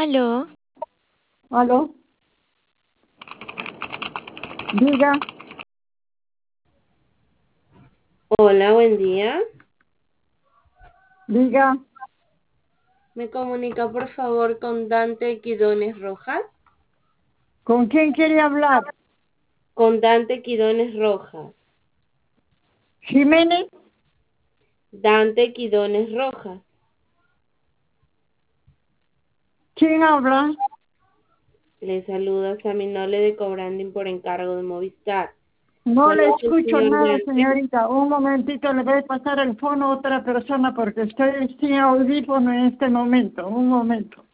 Aló, ¿Aló? Diga, Hola, buen día. diga, ¿Me comunica por favor con Dante Quirones Rojas? ¿con quién quiere hablar? Con Dante Quirones Rojas. ¿Jiménez? Dante Quirones Rojas. ¿Quién habla? Le saluda Saminole de Cobranding por encargo de Movistar. No le ¿Conoce el escucho señor nada, Dante? señorita. Un momentito, le voy a pasar el fono a otra persona porque estoy sin audífono en este momento. Un momento.